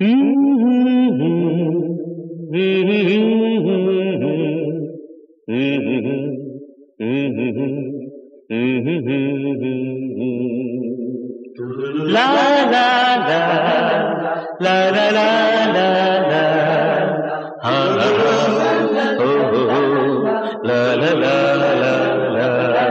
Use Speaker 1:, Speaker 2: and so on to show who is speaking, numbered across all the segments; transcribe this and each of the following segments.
Speaker 1: ला ला ला ला ला ला ला ला हा हो ला ला ला ला ला।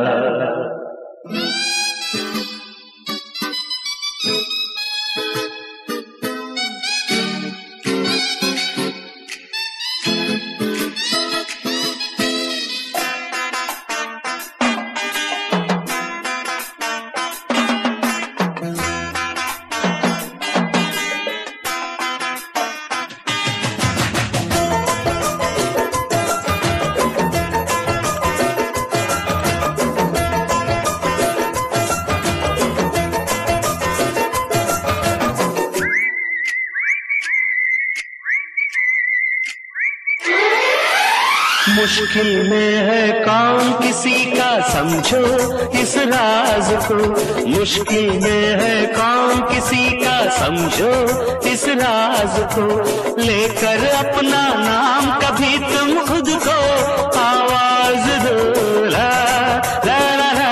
Speaker 1: मुश्किल में है काम किसी का समझो इस राज को, मुश्किल में है काम किसी का समझो इस राज को। लेकर अपना नाम कभी तुम खुद को आवाज दो, ला ला ला ला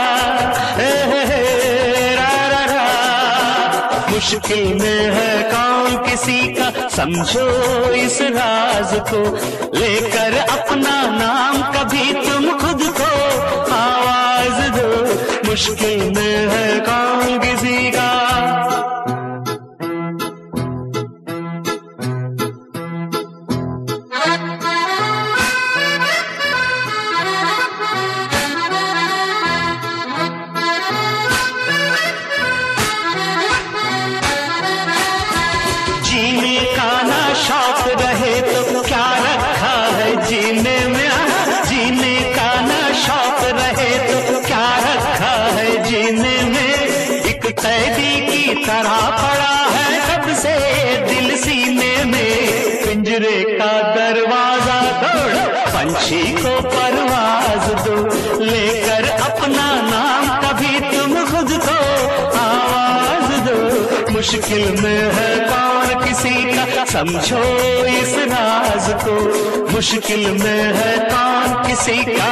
Speaker 1: रा रा रा। मुश्किल में है काम किसी का समझो इस राज को, लेकर अपना नाम कभी तुम खुद को आवाज दो। मुश्किल में है काम किसी का। जीने का ना शौक रहे तो क्या रखा है जीने में, जीने का ना शौक रहे तो क्या रखा है जीने में। एक कैदी की तरह पड़ा है कब से दिल सीने में। पिंजरे का दरवाजा तोड़ो, पंछी को परवाज दो। लेकर अपना नाम कभी तुम खुद को आवाज दो। मुश्किल में है कौन किसी का समझो इस राज को, मुश्किल में है कौन किसी का।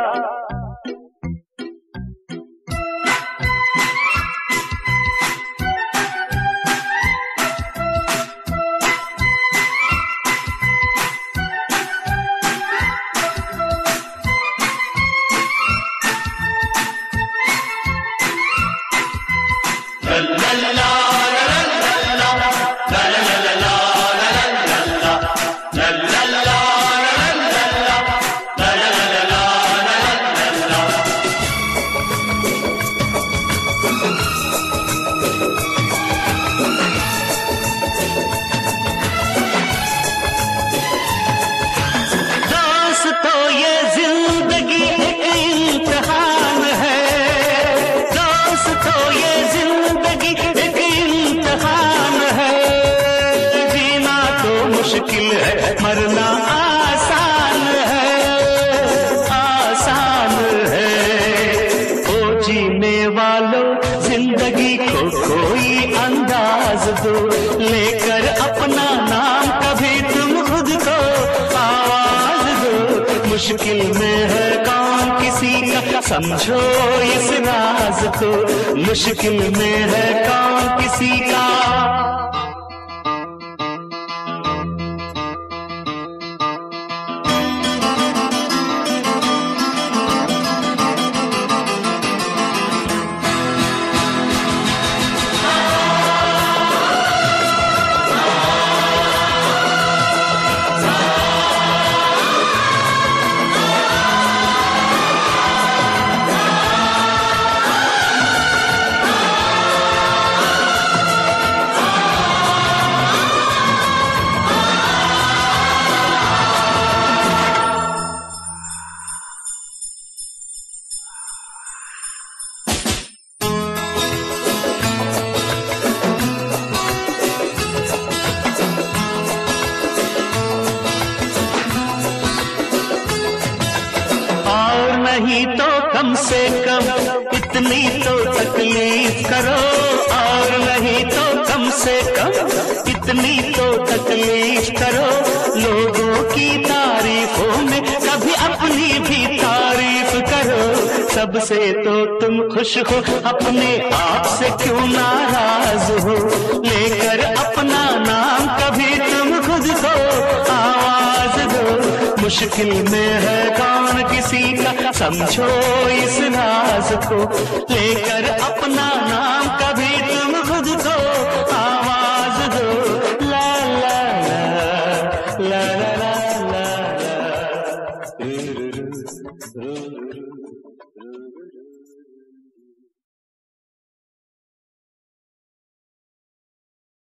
Speaker 1: मुश्किल है मरना आसान है, आसान है। ओ जीने वालों जिंदगी को कोई अंदाज दो। लेकर अपना नाम कभी तुम खुद को आवाज दो। मुश्किल में है कौन किसी का समझो इस राज को, मुश्किल में है कौन किसी का। नहीं तो कम से कम इतनी तो तकलीफ करो, और नहीं तो कम से कम इतनी तो तकलीफ करो, लोगों की तारीफों में कभी अपनी भी तारीफ करो। सबसे तो तुम खुश हो, अपने आप से क्यों नाराज हो, लेकर अपना नाम कभी तुम खुद को आवाज दो। मुश्किल में है कौन किसी का, समझो इस राज को, लेकर अपना नाम कभी तुम खुद को आवाज दो। ला ला ला ला ला ला ला ला।